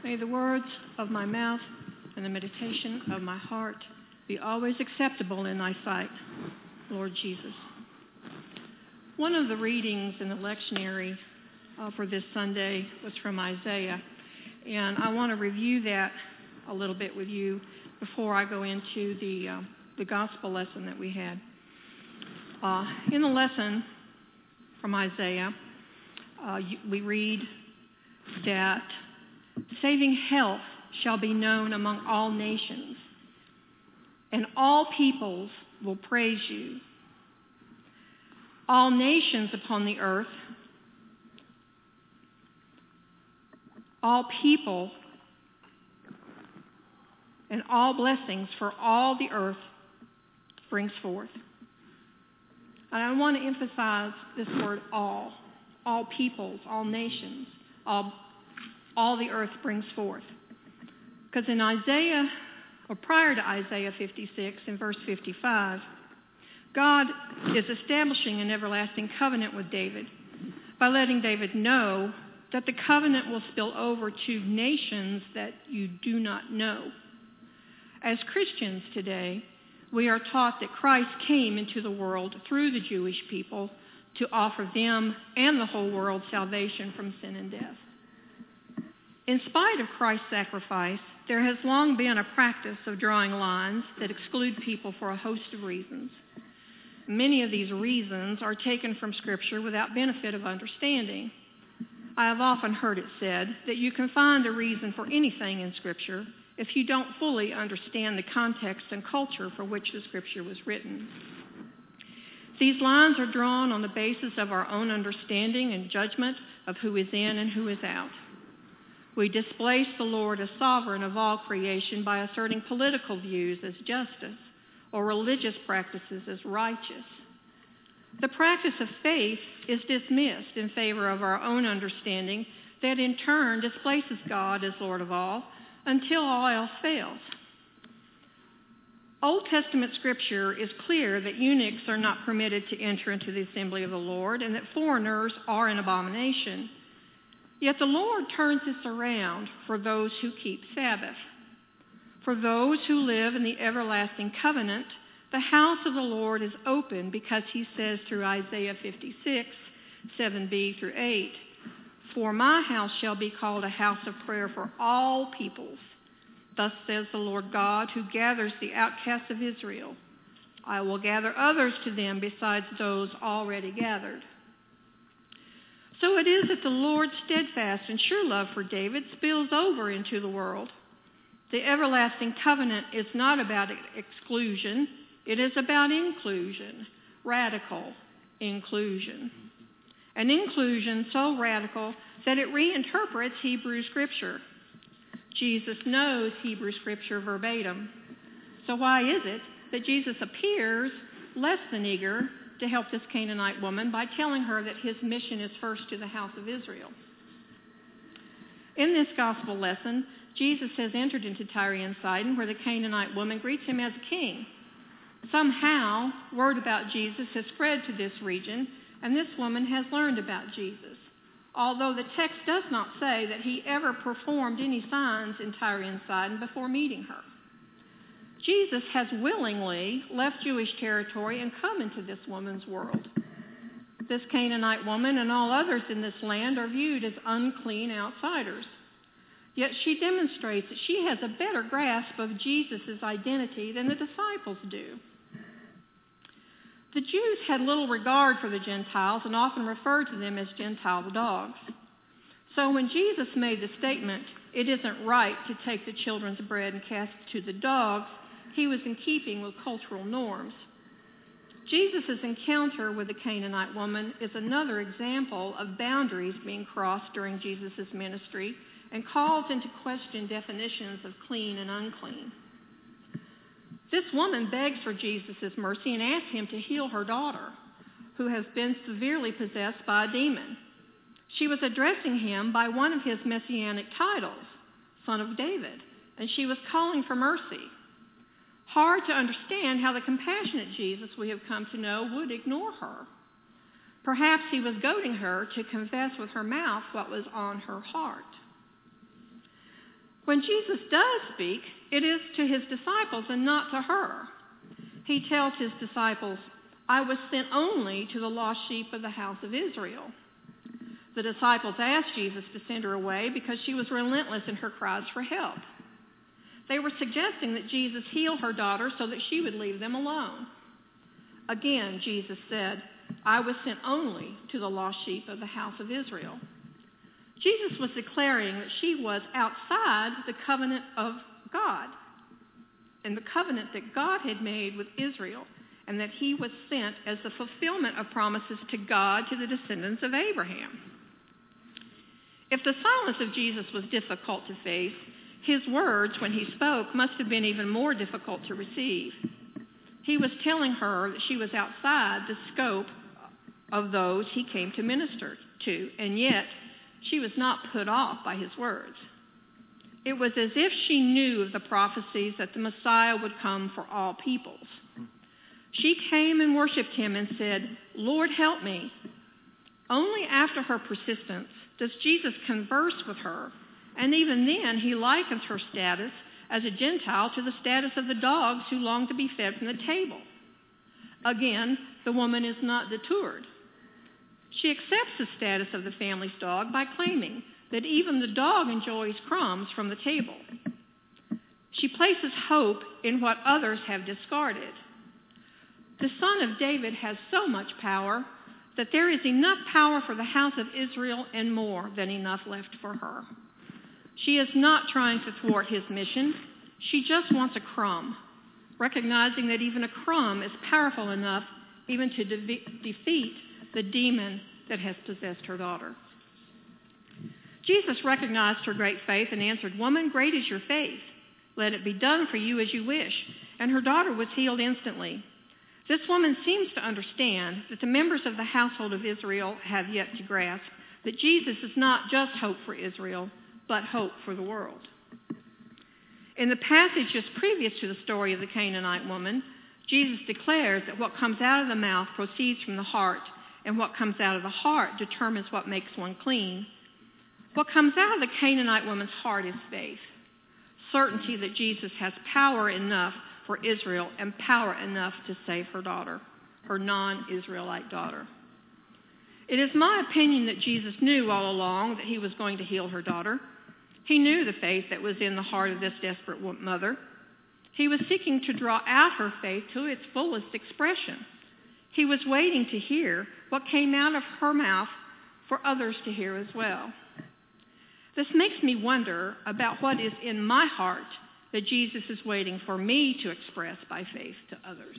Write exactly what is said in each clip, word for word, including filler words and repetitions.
May the words of my mouth and the meditation of my heart be always acceptable in thy sight, Lord Jesus. One of the readings in the lectionary uh, for this Sunday was from Isaiah, and I want to review that a little bit with you before I go into the, uh, the gospel lesson that we had. Uh, in the lesson from Isaiah, uh, we read that saving health shall be known among all nations, and all peoples will praise you. All nations upon the earth, all people, and all blessings for all the earth brings forth. And I want to emphasize this word all. All peoples, all nations, all, all the earth brings forth. Because in Isaiah, or prior to Isaiah fifty-six, in verse fifty-five, God is establishing an everlasting covenant with David by letting David know that the covenant will spill over to nations that you do not know. As Christians today, we are taught that Christ came into the world through the Jewish people to offer them and the whole world salvation from sin and death. In spite of Christ's sacrifice, there has long been a practice of drawing lines that exclude people for a host of reasons. Many of these reasons are taken from Scripture without benefit of understanding. I have often heard it said that you can find a reason for anything in Scripture if you don't fully understand the context and culture for which the Scripture was written. These lines are drawn on the basis of our own understanding and judgment of who is in and who is out. We displace the Lord as sovereign of all creation by asserting political views as justice or religious practices as righteous. The practice of faith is dismissed in favor of our own understanding that in turn displaces God as Lord of all until all else fails. Old Testament Scripture is clear that eunuchs are not permitted to enter into the assembly of the Lord and that foreigners are an abomination. Yet the Lord turns this around for those who keep Sabbath. For those who live in the everlasting covenant, the house of the Lord is open because he says through Isaiah fifty-six, seven b through eight, "For my house shall be called a house of prayer for all peoples. Thus says the Lord God, who gathers the outcasts of Israel. I will gather others to them besides those already gathered." So it is that the Lord's steadfast and sure love for David spills over into the world. The everlasting covenant is not about exclusion. It is about inclusion, radical inclusion. An inclusion so radical that it reinterprets Hebrew Scripture. Jesus knows Hebrew Scripture verbatim. So why is it that Jesus appears less than eager to help this Canaanite woman by telling her that his mission is first to the house of Israel? In this gospel lesson, Jesus has entered into Tyre and Sidon, where the Canaanite woman greets him as a king. Somehow, word about Jesus has spread to this region, and this woman has learned about Jesus, although the text does not say that he ever performed any signs in Tyre and Sidon before meeting her. Jesus has willingly left Jewish territory and come into this woman's world. This Canaanite woman and all others in this land are viewed as unclean outsiders. Yet she demonstrates that she has a better grasp of Jesus' identity than the disciples do. The Jews had little regard for the Gentiles and often referred to them as Gentile dogs. So when Jesus made the statement, "It isn't right to take the children's bread and cast it to the dogs," he was in keeping with cultural norms. Jesus' encounter with the Canaanite woman is another example of boundaries being crossed during Jesus' ministry and calls into question definitions of clean and unclean. This woman begs for Jesus' mercy and asks him to heal her daughter, who has been severely possessed by a demon. She was addressing him by one of his messianic titles, Son of David, and she was calling for mercy. Hard to understand how the compassionate Jesus we have come to know would ignore her. Perhaps he was goading her to confess with her mouth what was on her heart. When Jesus does speak, it is to his disciples and not to her. He tells his disciples, "I was sent only to the lost sheep of the house of Israel." The disciples asked Jesus to send her away because she was relentless in her cries for help. They were suggesting that Jesus heal her daughter so that she would leave them alone. Again, Jesus said, "I was sent only to the lost sheep of the house of Israel." Jesus was declaring that she was outside the covenant of God and the covenant that God had made with Israel, and that he was sent as the fulfillment of promises to God to the descendants of Abraham. If the silence of Jesus was difficult to face, his words when he spoke must have been even more difficult to receive. He was telling her that she was outside the scope of those he came to minister to, and yet she was not put off by his words. It was as if she knew of the prophecies that the Messiah would come for all peoples. She came and worshiped him and said, "Lord, help me." Only after her persistence does Jesus converse with her, and even then he likens her status as a Gentile to the status of the dogs who long to be fed from the table. Again, the woman is not deterred. She accepts the status of the family's dog by claiming that even the dog enjoys crumbs from the table. She places hope in what others have discarded. The Son of David has so much power that there is enough power for the house of Israel and more than enough left for her. She is not trying to thwart his mission. She just wants a crumb, recognizing that even a crumb is powerful enough even to de- defeat the demon that has possessed her daughter. Jesus recognized her great faith and answered, "Woman, great is your faith. Let it be done for you as you wish." And her daughter was healed instantly. This woman seems to understand that the members of the household of Israel have yet to grasp that Jesus is not just hope for Israel, but hope for the world. In the passage just previous to the story of the Canaanite woman, Jesus declares that what comes out of the mouth proceeds from the heart, and what comes out of the heart determines what makes one clean. What comes out of the Canaanite woman's heart is faith, certainty that Jesus has power enough for Israel and power enough to save her daughter, her non-Israelite daughter. It is my opinion that Jesus knew all along that he was going to heal her daughter. He knew the faith that was in the heart of this desperate mother. He was seeking to draw out her faith to its fullest expression. He was waiting to hear what came out of her mouth for others to hear as well. This makes me wonder about what is in my heart that Jesus is waiting for me to express by faith to others.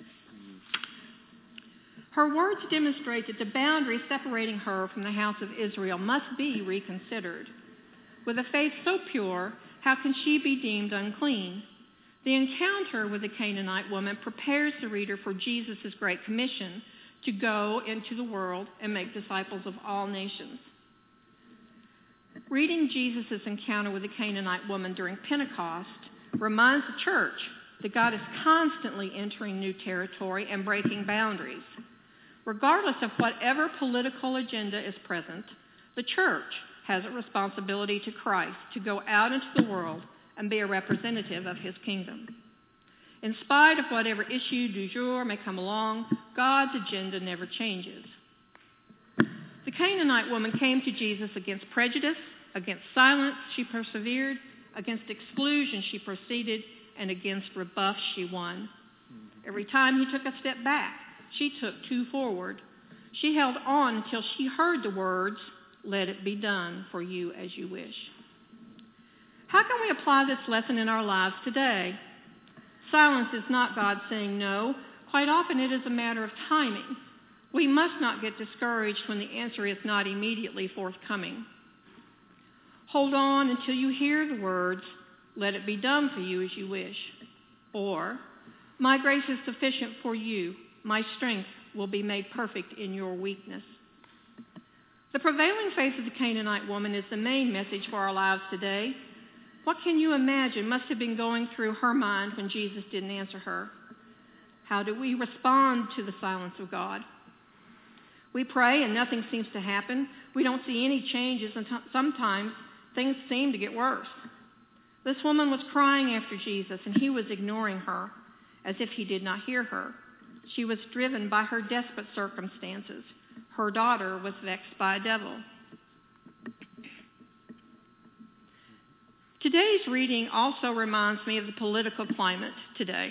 Her words demonstrate that the boundary separating her from the house of Israel must be reconsidered. With a faith so pure, how can she be deemed unclean? The encounter with the Canaanite woman prepares the reader for Jesus' great commission to go into the world and make disciples of all nations. Reading Jesus' encounter with the Canaanite woman during Pentecost reminds the church that God is constantly entering new territory and breaking boundaries. Regardless of whatever political agenda is present, the church has a responsibility to Christ to go out into the world and be a representative of his kingdom. In spite of whatever issue du jour may come along, God's agenda never changes. The Canaanite woman came to Jesus against prejudice, against silence she persevered, against exclusion she proceeded, and against rebuff she won. Every time he took a step back, she took two forward. She held on until she heard the words, "Let it be done for you as you wish." How can we apply this lesson in our lives today? Silence is not God saying no. Quite often it is a matter of timing. We must not get discouraged when the answer is not immediately forthcoming. Hold on until you hear the words, "Let it be done for you as you wish." Or, "My grace is sufficient for you. My strength will be made perfect in your weakness." The prevailing faith of the Canaanite woman is the main message for our lives today. What can you imagine must have been going through her mind when Jesus didn't answer her? How do we respond to the silence of God? We pray and nothing seems to happen. We don't see any changes, and sometimes things seem to get worse. This woman was crying after Jesus, and he was ignoring her as if he did not hear her. She was driven by her desperate circumstances. Her daughter was vexed by a devil. Today's reading also reminds me of the political climate today.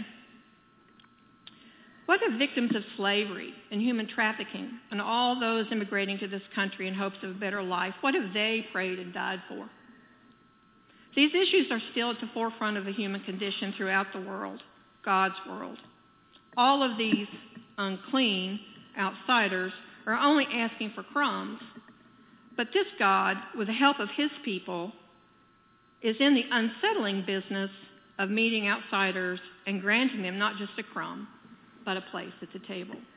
What of victims of slavery and human trafficking and all those immigrating to this country in hopes of a better life? What have they prayed and died for? These issues are still at the forefront of the human condition throughout the world, God's world. All of these unclean outsiders are only asking for crumbs, but this God, with the help of his people, is in the unsettling business of meeting outsiders and granting them not just a crumb, but a place at the table.